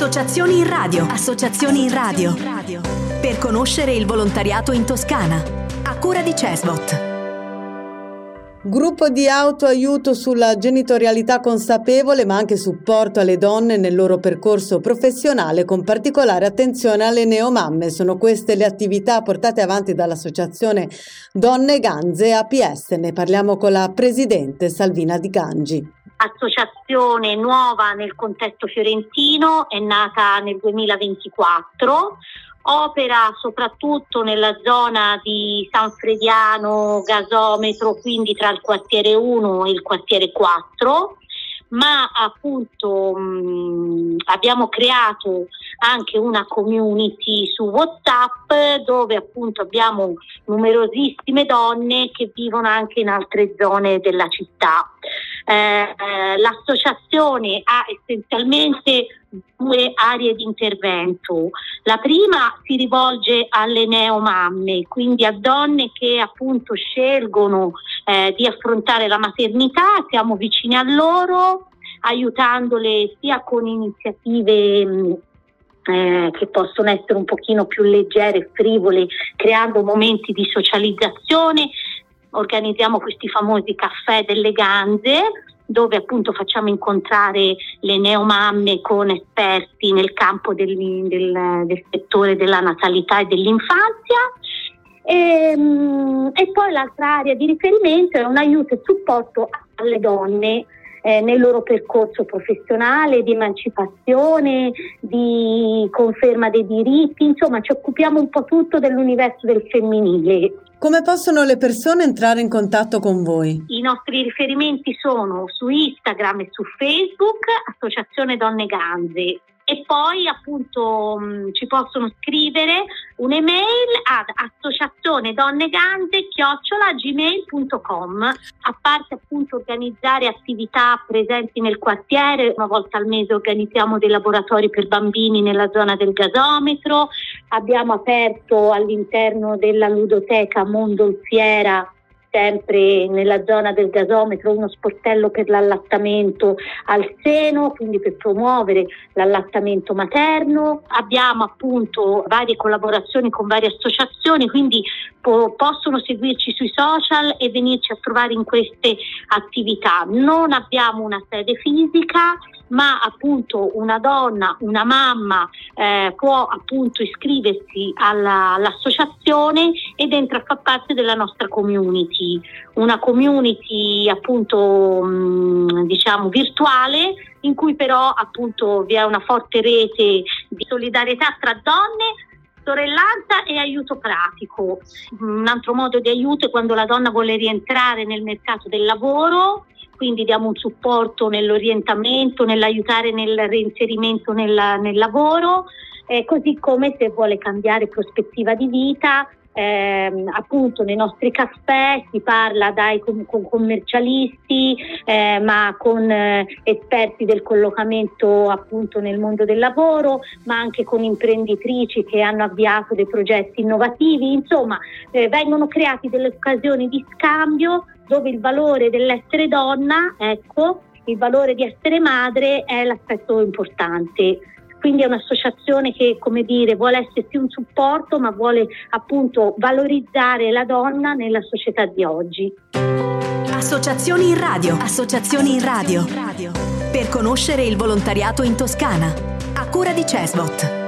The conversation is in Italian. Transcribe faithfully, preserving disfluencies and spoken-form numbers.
Associazioni in radio. Associazioni in radio. Per conoscere il volontariato in Toscana. A cura di Cesbot. Gruppo di autoaiuto sulla genitorialità consapevole, ma anche supporto alle donne nel loro percorso professionale, con particolare attenzione alle neomamme. Sono queste le attività portate avanti dall'associazione Donne Ganze A P S. Ne parliamo con la presidente Salvina Di Gangi. Associazione nuova nel contesto fiorentino, è nata nel duemilaventiquattro, opera soprattutto nella zona di San Frediano, Gasometro, quindi tra il quartiere uno e il quartiere quattro, ma appunto mh, abbiamo creato anche una community su WhatsApp dove appunto abbiamo numerosissime donne che vivono anche in altre zone della città. Eh, eh, l'associazione ha essenzialmente due aree di intervento. La prima si rivolge alle neomamme, quindi a donne che appunto scelgono eh, di affrontare la maternità. Siamo vicini a loro, aiutandole sia con iniziative mh, eh, che possono essere un pochino più leggere e frivole, creando momenti di socializzazione. Organizziamo questi famosi caffè delle ganze, dove appunto facciamo incontrare le neomamme con esperti nel campo del, del, del settore della natalità e dell'infanzia. E, e poi l'altra area di riferimento è un aiuto e supporto alle donne eh, nel loro percorso professionale, di emancipazione, di conferma dei diritti, insomma ci occupiamo un po' tutto dell'universo del femminile. Come possono le persone entrare in contatto con voi? I nostri riferimenti sono su Instagram e su Facebook, Associazione Donne Ganze, e poi appunto mh, ci possono scrivere un'email ad associazionedonneganze chiocciola gmail punto com. A parte appunto organizzare attività presenti nel quartiere, una volta al mese organizziamo dei laboratori per bambini nella zona del Gasometro, abbiamo aperto all'interno della ludoteca Mondolfiera, sempre nella zona del Gasometro, uno sportello per l'allattamento al seno, quindi per promuovere l'allattamento materno. Abbiamo appunto varie collaborazioni con varie associazioni, quindi po- possono seguirci sui social e venirci a trovare in queste attività. Non abbiamo una sede fisica, ma appunto una donna, una mamma eh, può appunto iscriversi alla, all'associazione ed entra a far parte della nostra community, una community appunto mh, diciamo virtuale, in cui però appunto vi è una forte rete di solidarietà tra donne, sorellanza e aiuto pratico. Un altro modo di aiuto è quando la donna vuole rientrare nel mercato del lavoro, quindi diamo un supporto nell'orientamento, nell'aiutare nel reinserimento nel, nel lavoro, eh, così come se vuole cambiare prospettiva di vita. Eh, appunto nei nostri caffè si parla dai con, con commercialisti eh, ma con eh, esperti del collocamento appunto nel mondo del lavoro, ma anche con imprenditrici che hanno avviato dei progetti innovativi. Insomma eh, vengono creati delle occasioni di scambio dove il valore dell'essere donna, ecco, il valore di essere madre è l'aspetto importante. Quindi è un'associazione che, come dire, vuole essersi un supporto, ma vuole appunto valorizzare la donna nella società di oggi. Associazioni in radio. Associazioni in radio. Per conoscere il volontariato in Toscana. A cura di Cesbot.